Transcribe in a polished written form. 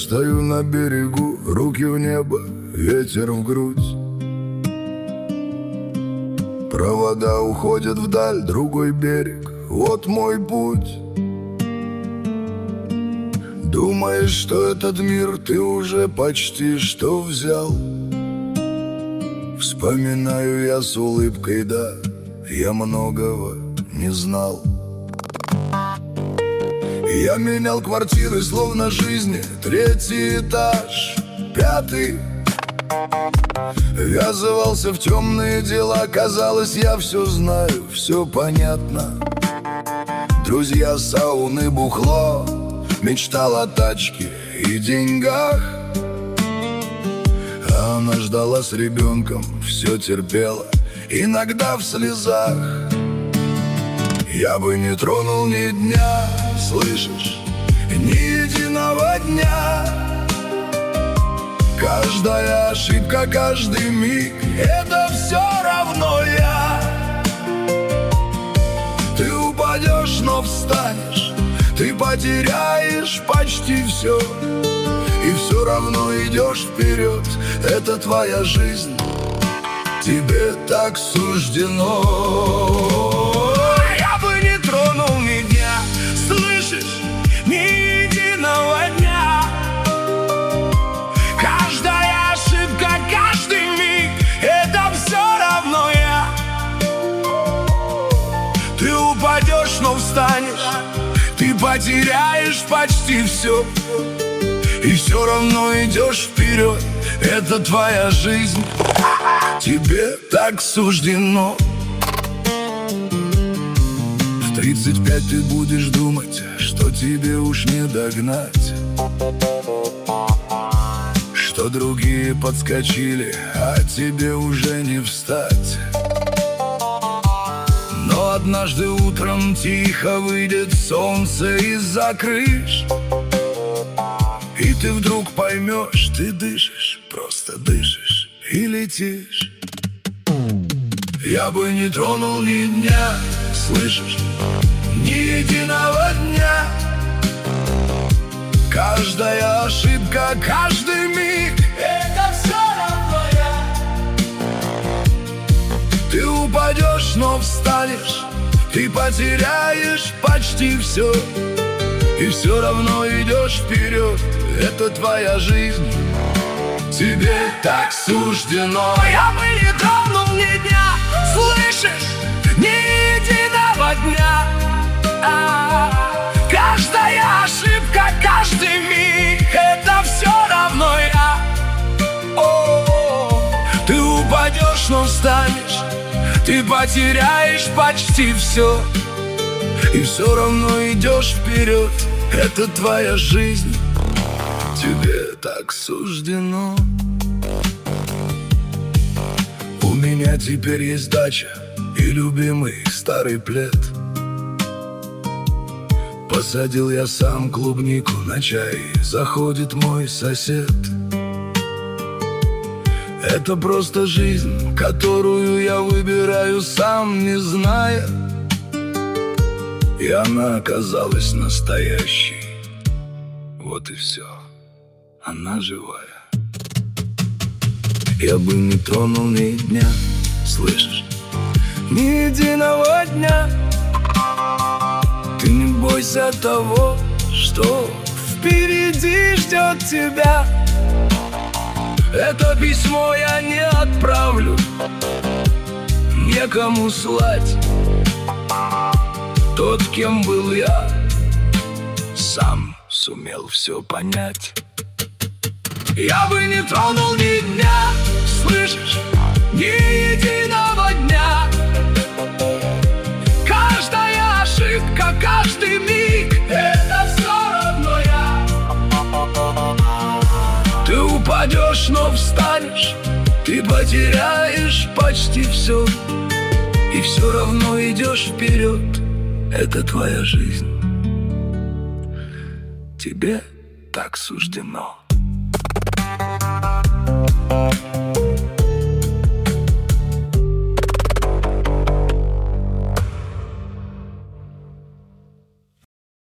стою на берегу, руки в небо, ветер в грудь. Провода уходят вдаль, другой берег, вот мой путь. Думаешь, что этот мир ты уже почти что взял? Вспоминаю я с улыбкой, да, я многого не знал. Я менял квартиры, словно жизни, третий этаж, пятый. Ввязывался в темные дела, казалось, я все знаю, все понятно. Друзья, сауны, бухло, мечтал о тачке и деньгах. А она ждала с ребенком, все терпела, иногда в слезах. Я бы не тронул ни дня, слышишь, ни единого дня. Каждая ошибка, каждый миг — это все равно я. Ты упадешь, но встанешь, ты потеряешь почти все, и все равно идешь вперед, это твоя жизнь, тебе так суждено. Я бы не тронул ни дня, слышишь, ни единого дня. Каждая ошибка, каждый миг — это все равно я. Ты упадешь, но встанешь, ты потеряешь почти все, и все равно идешь вперед, это твоя жизнь, тебе так суждено. В 35 ты будешь думать, что тебе уж не догнать, что другие подскочили, а тебе уже не встать. Но однажды утром тихо выйдет солнце из-за крыш, и ты вдруг поймешь, ты дышишь, просто дышишь и летишь. Я бы не тронул ни дня, слышишь, ни единого дня. Каждая ошибка, каждый миг — это все равно я. Ты упадешь, но встанешь, ты потеряешь почти все, и все равно идешь вперед, это твоя жизнь, тебе так суждено. Я бы не тронул ни дня, слышишь, ни единого дня. Каждая ошибка, каждый миг — это все равно я. Ты упадешь, но встанешь, ты потеряешь почти все, и все равно идешь вперед, это твоя жизнь, тебе так суждено. У меня теперь есть дача и любимый старый плед. Посадил я сам клубнику на чай, заходит мой сосед. Это просто жизнь, которую я выбираю сам, не зная, и она оказалась настоящей. Вот и все, она живая. Я бы не тронул ни дня, слышишь, ни единого дня. Ты не бойся того, что впереди ждет тебя. Это письмо я не отправлю некому слать. Тот, кем был я, сам сумел все понять. Я бы не тронул ни дня, слышишь, ни единого дня. Каждая ошибка, каждый миг — это все равно я. Ты упадешь, но встанешь, ты потеряешь почти все, и все равно идешь вперед, это твоя жизнь, тебе так суждено.